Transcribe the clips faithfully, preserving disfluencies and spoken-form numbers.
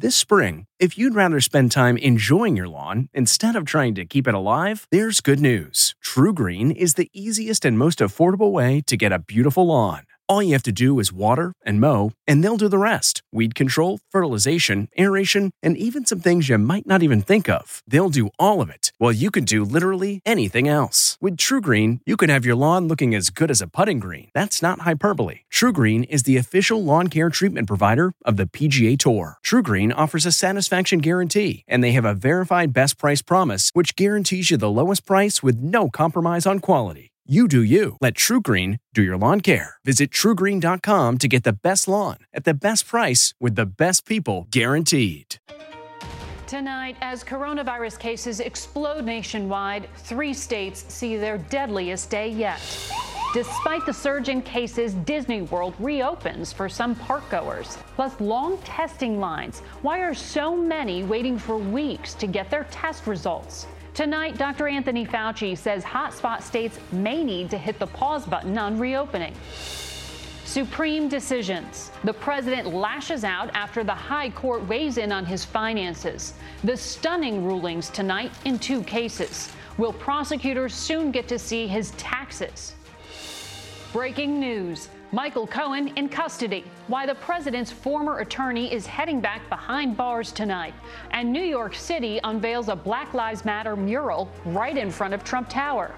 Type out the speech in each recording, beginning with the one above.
This spring, if you'd rather spend time enjoying your lawn instead of trying to keep it alive, there's good news. TruGreen is the easiest and most affordable way to get a beautiful lawn. All you have to do is water and mow, and they'll do the rest. Weed control, fertilization, aeration, and even some things you might not even think of. They'll do all of it, while you can do literally anything else. With TruGreen, you can have your lawn looking as good as a putting green. That's not hyperbole. TruGreen is the official lawn care treatment provider of the P G A Tour. TruGreen offers a satisfaction guarantee, and they have a verified best price promise, which guarantees you the lowest price with no compromise on quality. You do you. Let TruGreen do your lawn care. Visit True Green dot com to get the best lawn at the best price with the best people guaranteed. Tonight, as coronavirus cases explode nationwide, three states see their deadliest day yet. Despite the surge in cases, Disney World reopens for some parkgoers. Plus, long testing lines. Why are so many waiting for weeks to get their test results? Tonight, Doctor Anthony Fauci says hotspot states may need to hit the pause button on reopening. Supreme decisions. The president lashes out after the high court weighs in on his finances. The stunning rulings tonight in two cases. Will prosecutors soon get to see his taxes? Breaking news. Michael Cohen in custody. Why the president's former attorney is heading back behind bars tonight. And New York City unveils a Black Lives Matter mural right in front of Trump Tower.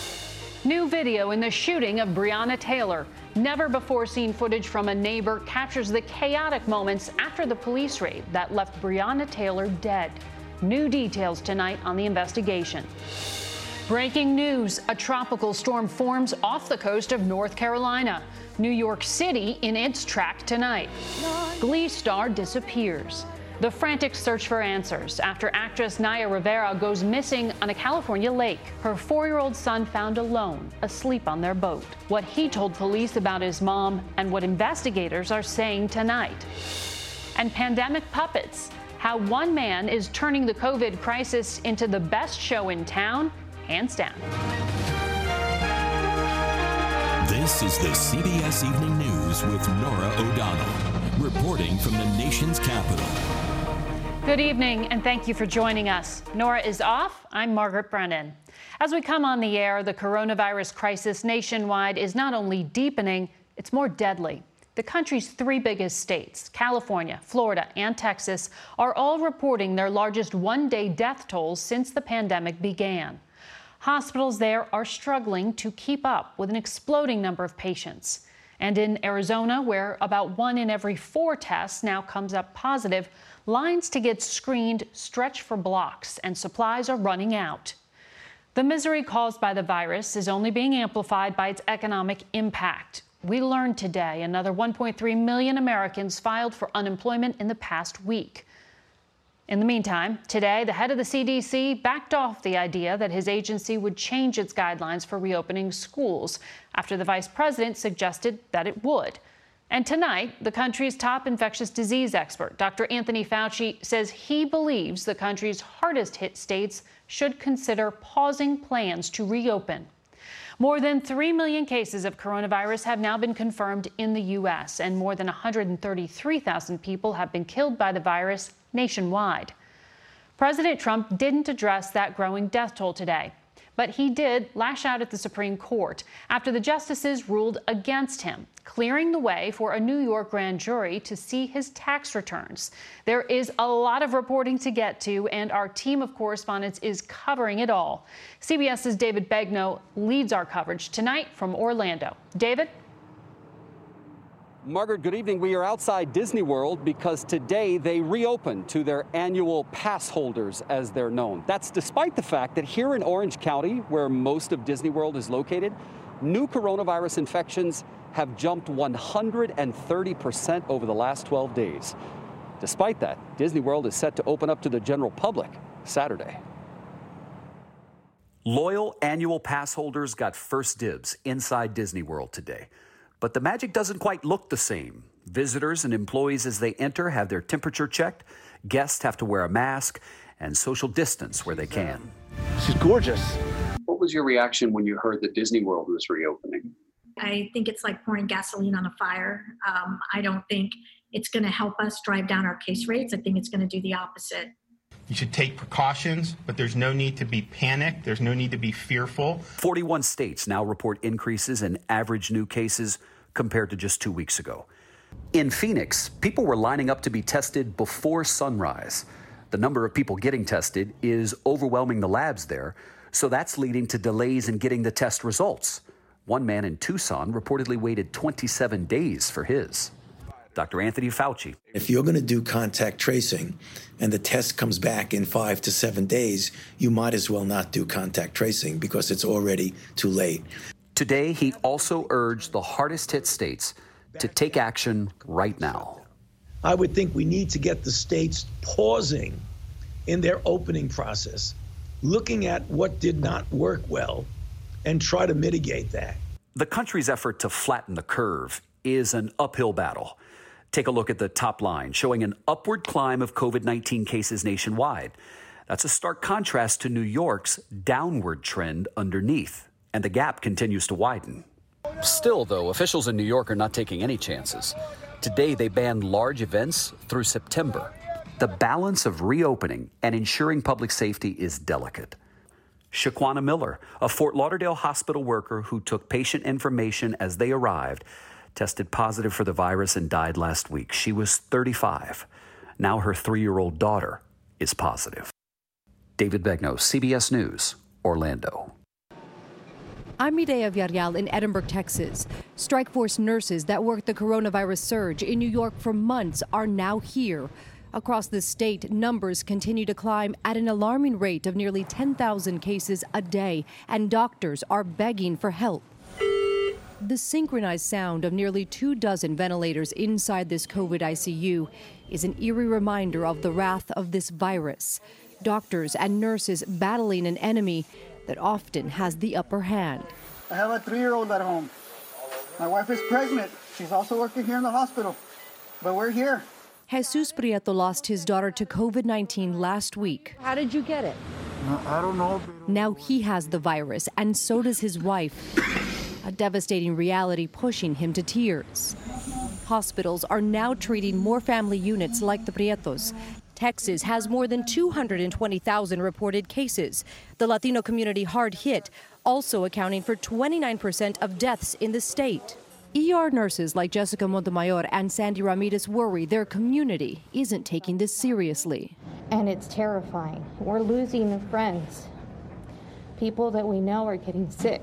New video in the shooting of Breonna Taylor. Never before seen footage from a neighbor captures the chaotic moments after the police raid that left Breonna Taylor dead. New details tonight on the investigation. Breaking news, a tropical storm forms off the coast of North Carolina. New York City in its track tonight. Glee star disappears. The frantic search for answers after actress Naya Rivera goes missing on a California lake. Her four-year-old son found alone, asleep on their boat. What he told police about his mom and what investigators are saying tonight. And pandemic puppets, how one man is turning the COVID crisis into the best show in town, hands down. This is the C B S Evening News with Norah O'Donnell, reporting from the nation's capital. Good evening, and thank you for joining us. Norah is off. I'm Margaret Brennan. As we come on the air, the coronavirus crisis nationwide is not only deepening, it's more deadly. The country's three biggest states, California, Florida, and Texas, are all reporting their largest one-day death tolls since the pandemic began. Hospitals there are struggling to keep up with an exploding number of patients. And in Arizona, where about one in every four tests now comes up positive, lines to get screened stretch for blocks and supplies are running out. The misery caused by the virus is only being amplified by its economic impact. We learned today another one point three million Americans filed for unemployment in the past week. In the meantime, today, the head of the C D C backed off the idea that his agency would change its guidelines for reopening schools after the vice president suggested that it would. And tonight, the country's top infectious disease expert, Doctor Anthony Fauci, says he believes the country's hardest hit states should consider pausing plans to reopen. More than three million cases of coronavirus have now been confirmed in the U S, and more than one hundred thirty-three thousand people have been killed by the virus nationwide. President Trump didn't address that growing death toll today, but he did lash out at the Supreme Court after the justices ruled against him, clearing the way for a New York grand jury to see his tax returns. There is a lot of reporting to get to, and our team of correspondents is covering it all. CBS's David Begnaud leads our coverage tonight from Orlando. David? Margaret, good evening. We are outside Disney World because today they reopened to their annual pass holders, as they're known. That's despite the fact that here in Orange County, where most of Disney World is located, new coronavirus infections have jumped one hundred thirty percent over the last twelve days. Despite that, Disney World is set to open up to the general public Saturday. Loyal annual pass holders got first dibs inside Disney World today. But the magic doesn't quite look the same. Visitors and employees as they enter have their temperature checked. Guests have to wear a mask and social distance where they can. She's gorgeous. What was your reaction when you heard that Disney World was reopening? I think it's like pouring gasoline on a fire. Um, I don't think it's going to help us drive down our case rates. I think it's going to do the opposite. You should take precautions, but there's no need to be panicked. There's no need to be fearful. forty-one states now report increases in average new cases compared to just two weeks ago. In Phoenix, people were lining up to be tested before sunrise. The number of people getting tested is overwhelming the labs there, so that's leading to delays in getting the test results. One man in Tucson reportedly waited twenty-seven days for his. Doctor Anthony Fauci. If you're going to do contact tracing and the test comes back in five to seven days, you might as well not do contact tracing because it's already too late. Today, he also urged the hardest hit states to take action right now. I would think we need to get the states pausing in their opening process, looking at what did not work well, and try to mitigate that. The country's effort to flatten the curve is an uphill battle. Take a look at the top line, showing an upward climb of COVID nineteen cases nationwide. That's a stark contrast to New York's downward trend underneath, and the gap continues to widen. Still, though, officials in New York are not taking any chances. Today, they banned large events through September. The balance of reopening and ensuring public safety is delicate. Shaquana Miller, a Fort Lauderdale hospital worker who took patient information as they arrived, tested positive for the virus and died last week. She was thirty-five. Now her three-year-old daughter is positive. David Begnaud, C B S News, Orlando. I'm Mireya Villarreal in Edinburgh, Texas. Strike force nurses that worked the coronavirus surge in New York for months are now here. Across the state, numbers continue to climb at an alarming rate of nearly ten thousand cases a day, and doctors are begging for help. The synchronized sound of nearly two dozen ventilators inside this COVID I C U is an eerie reminder of the wrath of this virus. Doctors and nurses battling an enemy that often has the upper hand. I have a three-year-old at home. My wife is pregnant. She's also working here in the hospital. But we're here. Jesus Prieto lost his daughter to COVID nineteen last week. How did you get it? I don't know. Now he has the virus, and so does his wife. A devastating reality pushing him to tears. Hospitals are now treating more family units like the Prietos. Texas has more than two hundred twenty thousand reported cases. The Latino community hard hit, also accounting for twenty-nine percent of deaths in the state. E R nurses like Jessica Montemayor and Sandy Ramirez worry their community isn't taking this seriously. And it's terrifying. We're losing friends. People that we know are getting sick.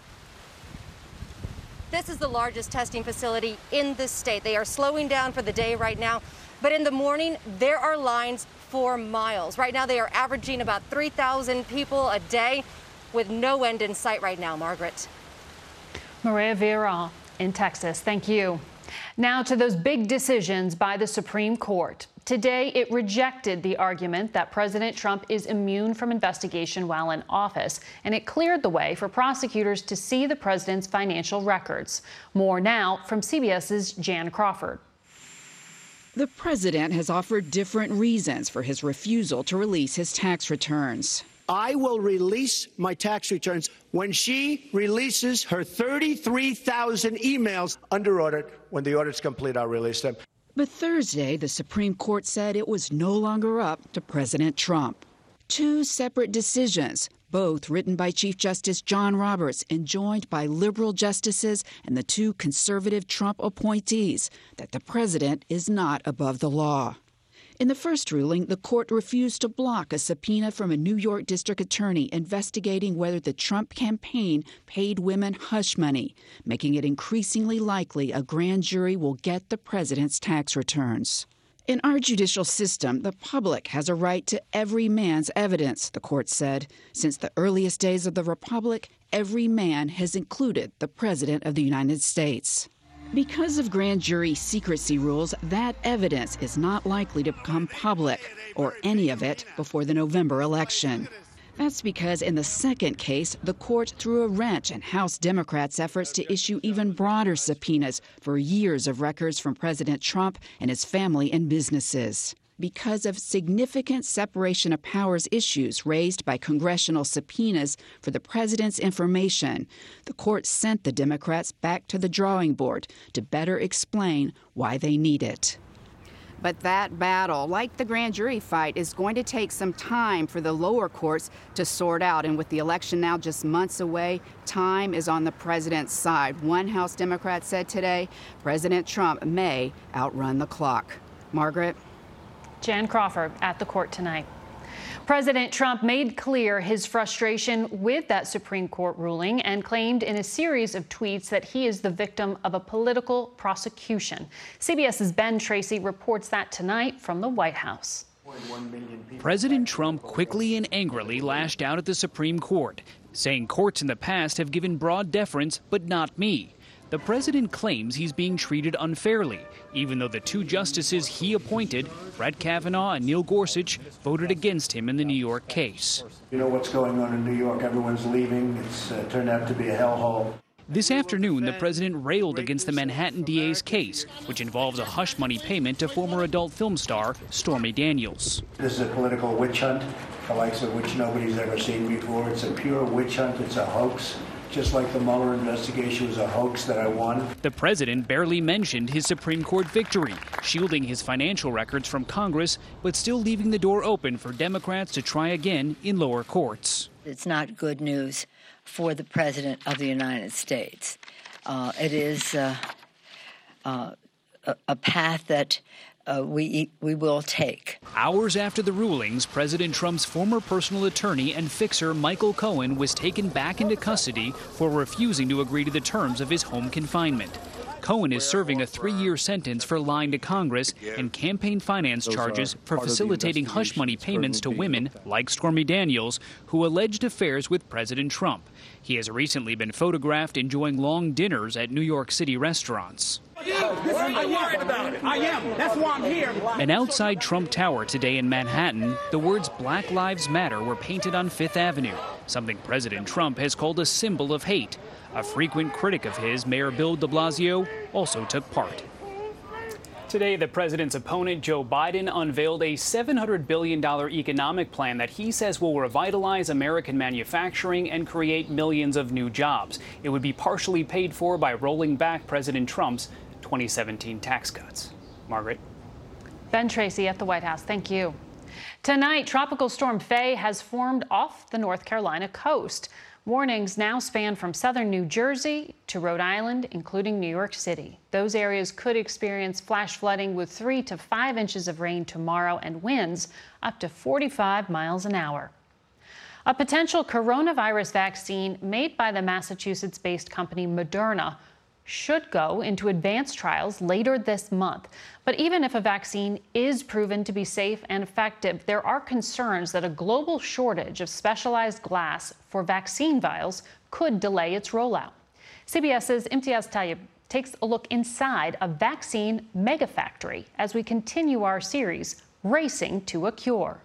This is the largest testing facility in the state. They are slowing down for the day right now, but in the morning, there are lines for miles. Right now, they are averaging about three thousand people a day with no end in sight right now, Margaret. Mireya Villarreal in Texas, thank you. Now to those big decisions by the Supreme Court. Today, it rejected the argument that President Trump is immune from investigation while in office, and it cleared the way for prosecutors to see the president's financial records. More now from CBS's Jan Crawford. The president has offered different reasons for his refusal to release his tax returns. I will release my tax returns when she releases her thirty-three thousand emails under audit. When the audit's complete, I'll release them. But Thursday, the Supreme Court said it was no longer up to President Trump. Two separate decisions, both written by Chief Justice John Roberts and joined by liberal justices and the two conservative Trump appointees, that the president is not above the law. In the first ruling, the court refused to block a subpoena from a New York district attorney investigating whether the Trump campaign paid women hush money, making it increasingly likely a grand jury will get the president's tax returns. In our judicial system, the public has a right to every man's evidence, the court said. Since the earliest days of the republic, every man has included the president of the United States. Because of grand jury secrecy rules, that evidence is not likely to become public, or any of it, before the November election. That's because in the second case, the court threw a wrench in House Democrats' efforts to issue even broader subpoenas for years of records from President Trump and his family and businesses. Because of significant separation of powers issues raised by congressional subpoenas for the president's information, the court sent the Democrats back to the drawing board to better explain why they need it. But that battle, like the grand jury fight, is going to take some time for the lower courts to sort out. And with the election now just months away, time is on the president's side. One House Democrat said today President Trump may outrun the clock. Margaret? Jan Crawford at the court tonight. President Trump made clear his frustration with that Supreme Court ruling and claimed in a series of tweets that he is the victim of a political prosecution. CBS's Ben Tracy reports that tonight from the White House. President Trump quickly and angrily lashed out at the Supreme Court, saying courts in the past have given broad deference, but not me. The president claims he's being treated unfairly, even though the two justices he appointed, Brett Kavanaugh and Neil Gorsuch, voted against him in the New York case. You know what's going on in New York. Everyone's leaving. It's uh, turned out to be a hellhole. This afternoon, the president railed against the Manhattan D A's case, which involves a hush money payment to former adult film star Stormy Daniels. This is a political witch hunt, the likes of which nobody's ever seen before. It's a pure witch hunt. It's a hoax. Just like the Mueller investigation was a hoax that I won. The president barely mentioned his Supreme Court victory, shielding his financial records from Congress, but still leaving the door open for Democrats to try again in lower courts. It's not good news for the President of the United States. Uh, it is uh, uh, a, a path that Uh, we we will take. Hours after the rulings, President Trump's former personal attorney and fixer Michael Cohen was taken back into custody for refusing to agree to the terms of his home confinement. Cohen is serving a three-year sentence for lying to Congress and campaign finance charges for facilitating hush money payments to women like Stormy Daniels, who alleged affairs with President Trump. He has recently been photographed enjoying long dinners at New York City restaurants. I'm worried about it. I am. That's why I'm here. And outside Trump Tower today in Manhattan, the words Black Lives Matter were painted on Fifth Avenue, something President Trump has called a symbol of hate. A frequent critic of his, Mayor Bill de Blasio, also took part. Today, the president's opponent, Joe Biden, unveiled a seven hundred billion dollars economic plan that he says will revitalize American manufacturing and create millions of new jobs. It would be partially paid for by rolling back President Trump's twenty seventeen tax cuts. Margaret? Ben Tracy at the White House. Thank you. Tonight, Tropical Storm Faye has formed off the North Carolina coast. Warnings now span from southern New Jersey to Rhode Island, including New York City. Those areas could experience flash flooding with three to five inches of rain tomorrow and winds up to forty-five miles an hour. A potential coronavirus vaccine made by the Massachusetts-based company Moderna should go into advanced trials later this month. But even if a vaccine is proven to be safe and effective, there are concerns that a global shortage of specialized glass for vaccine vials could delay its rollout. CBS's Imtiaz Tayyib takes a look inside a vaccine megafactory as we continue our series, Racing to a Cure.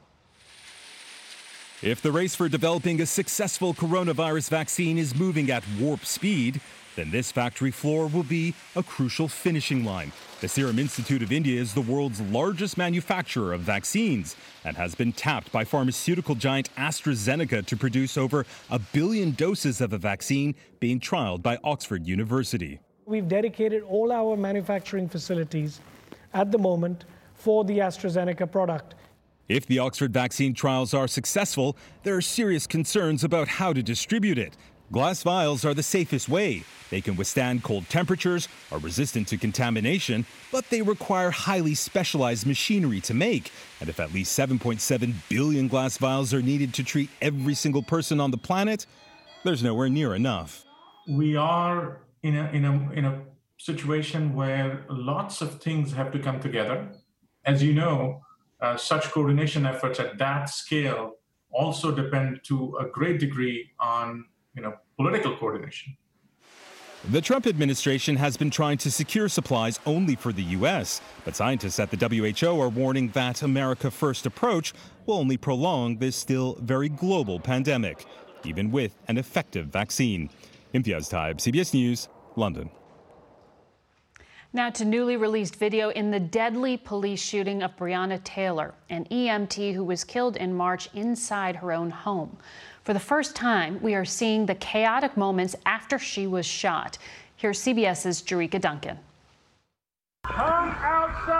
If the race for developing a successful coronavirus vaccine is moving at warp speed, then this factory floor will be a crucial finishing line. The Serum Institute of India is the world's largest manufacturer of vaccines and has been tapped by pharmaceutical giant AstraZeneca to produce over a billion doses of a vaccine being trialed by Oxford University. We've dedicated all our manufacturing facilities at the moment for the AstraZeneca product. If the Oxford vaccine trials are successful, there are serious concerns about how to distribute it. Glass vials are the safest way. They can withstand cold temperatures, are resistant to contamination, but they require highly specialized machinery to make. And if at least seven point seven billion glass vials are needed to treat every single person on the planet, there's nowhere near enough. We are in a, in a, in a situation where lots of things have to come together. As you know, uh, such coordination efforts at that scale also depend to a great degree on you know, political coordination. The Trump administration has been trying to secure supplies only for the U S, but scientists at the W H O are warning that America First approach will only prolong this still very global pandemic, even with an effective vaccine. Imtiaz Tayyib, C B S News, London. Now to newly released video in the deadly police shooting of Breonna Taylor, an E M T who was killed in March inside her own home. For the first time, we are seeing the chaotic moments after she was shot. Here's CBS's Jerika Duncan. Come outside.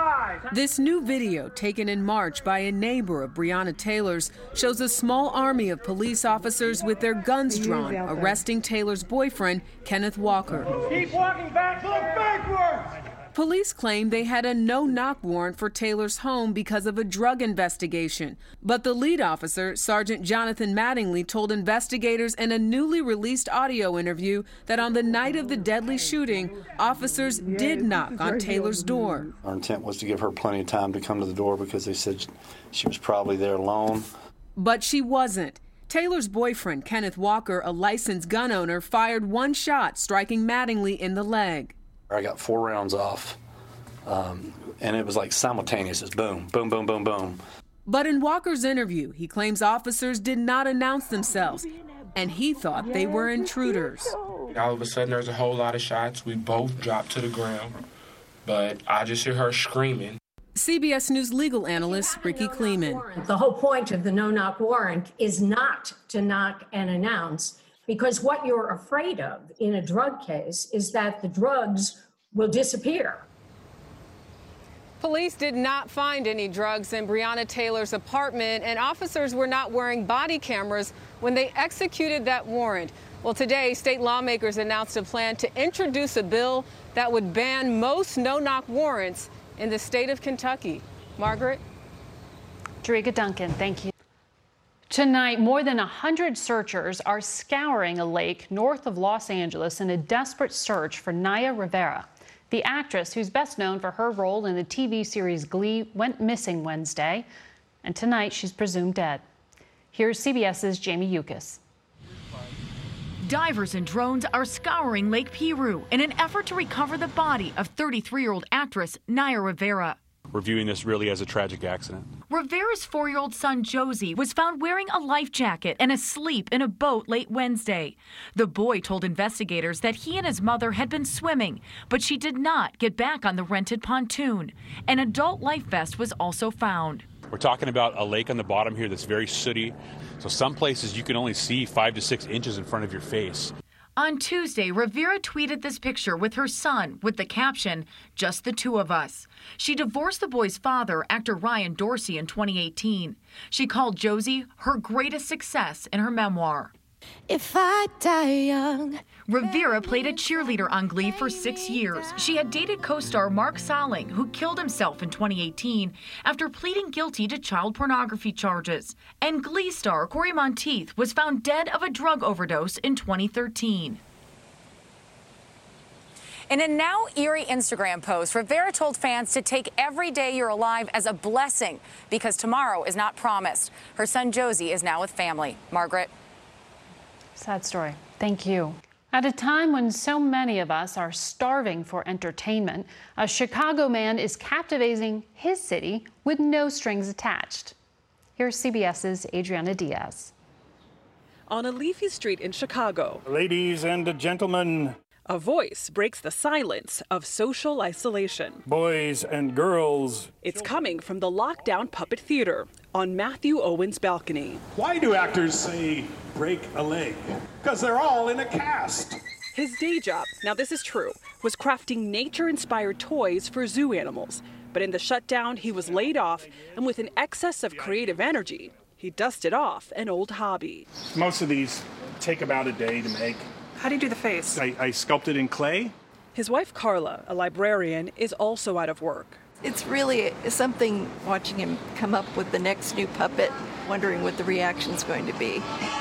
This new video, taken in March by a neighbor of Breonna Taylor's, shows a small army of police officers with their guns drawn, arresting Taylor's boyfriend, Kenneth Walker. Keep walking back, look backwards! Police claim they had a no-knock warrant for Taylor's home because of a drug investigation. But the lead officer, Sergeant Jonathan Mattingly, told investigators in a newly released audio interview that on the night of the deadly shooting, officers did knock on Taylor's door. Our intent was to give her plenty of time to come to the door because they said she was probably there alone. But she wasn't. Taylor's boyfriend, Kenneth Walker, a licensed gun owner, fired one shot, striking Mattingly in the leg. I got four rounds off, um, and it was like simultaneous. It's boom, boom, boom, boom, boom. But in Walker's interview, he claims officers did not announce themselves, and he thought they were intruders. All of a sudden, there's a whole lot of shots. We both dropped to the ground, but I just hear her screaming. C B S News legal analyst Ricky Kleeman. The whole point of the no-knock warrant is not to knock and announce, because what you're afraid of in a drug case is that the drugs will disappear. Police did not find any drugs in Breonna Taylor's apartment, and officers were not wearing body cameras when they executed that warrant. Well, today, state lawmakers announced a plan to introduce a bill that would ban most no-knock warrants in the state of Kentucky. Margaret? Jerica Duncan, thank you. Tonight, more than one hundred searchers are scouring a lake north of Los Angeles in a desperate search for Naya Rivera. The actress, who's best known for her role in the T V series Glee, went missing Wednesday, and tonight she's presumed dead. Here's CBS's Jamie Yuccas. Divers and drones are scouring Lake Piru in an effort to recover the body of thirty-three-year-old actress Naya Rivera. We're viewing this really as a tragic accident. Rivera's four-year-old son, Josie, was found wearing a life jacket and asleep in a boat late Wednesday. The boy told investigators that he and his mother had been swimming, but she did not get back on the rented pontoon. An adult life vest was also found. We're talking about a lake on the bottom here that's very sooty. So some places you can only see five to six inches in front of your face. On Tuesday, Rivera tweeted this picture with her son with the caption, "Just the two of us." She divorced the boy's father, actor Ryan Dorsey, in twenty eighteen. She called Josie her greatest success in her memoir. If I die young. Rivera played a cheerleader on Glee for six years. She had dated co-star Mark Salling, who killed himself in twenty eighteen after pleading guilty to child pornography charges. And Glee star Corey Monteith was found dead of a drug overdose in twenty thirteen. In a now eerie Instagram post, Rivera told fans to take every day you're alive as a blessing because tomorrow is not promised. Her son Josie is now with family. Margaret. Sad story. Thank you. At a time when so many of us are starving for entertainment, a Chicago man is captivating his city with no strings attached. Here's CBS's Adriana Diaz. On a leafy street in Chicago, ladies and gentlemen, a voice breaks the silence of social isolation. Boys and girls. It's coming from the lockdown puppet theater on Matthew Owen's balcony. Why do actors say break a leg? Because they're all in a cast. His day job, now this is true, was crafting nature-inspired toys for zoo animals. But in the shutdown, he was laid off, and with an excess of creative energy, he dusted off an old hobby. Most of these take about a day to make. How do you do the face? I, I sculpted in clay. His wife, Carla, a librarian, is also out of work. It's really something watching him come up with the next new puppet, wondering what the reaction's going to be.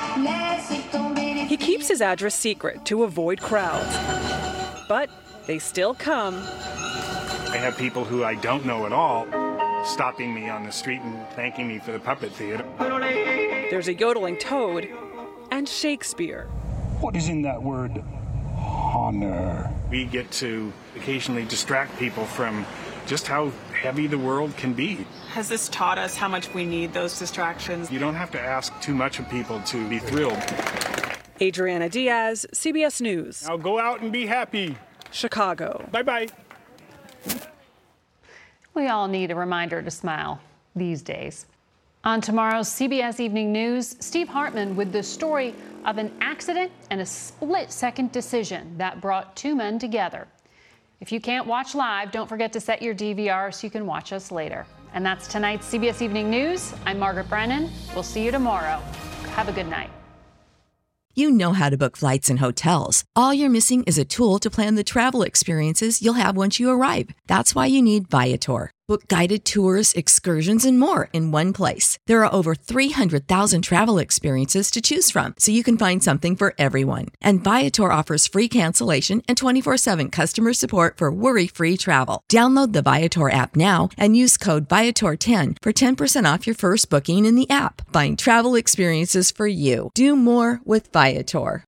He keeps his address secret to avoid crowds, but they still come. I have people who I don't know at all stopping me on the street and thanking me for the puppet theater. There's a yodeling toad and Shakespeare. What is in that word? Honor. We get to occasionally distract people from just how heavy the world can be. Has this taught us how much we need those distractions? You don't have to ask too much of people to be thrilled. Adriana Diaz, C B S News. Now go out and be happy. Chicago. Bye-bye. We all need a reminder to smile these days. On tomorrow's C B S Evening News, Steve Hartman with the story of an accident and a split-second decision that brought two men together. If you can't watch live, don't forget to set your D V R so you can watch us later. And that's tonight's C B S Evening News. I'm Margaret Brennan. We'll see you tomorrow. Have a good night. You know how to book flights and hotels. All you're missing is a tool to plan the travel experiences you'll have once you arrive. That's why you need Viator. Book guided tours, excursions, and more in one place. There are over three hundred thousand travel experiences to choose from, so you can find something for everyone. And Viator offers free cancellation and twenty-four seven customer support for worry-free travel. Download the Viator app now and use code Viator ten for ten percent off your first booking in the app. Find travel experiences for you. Do more with Viator.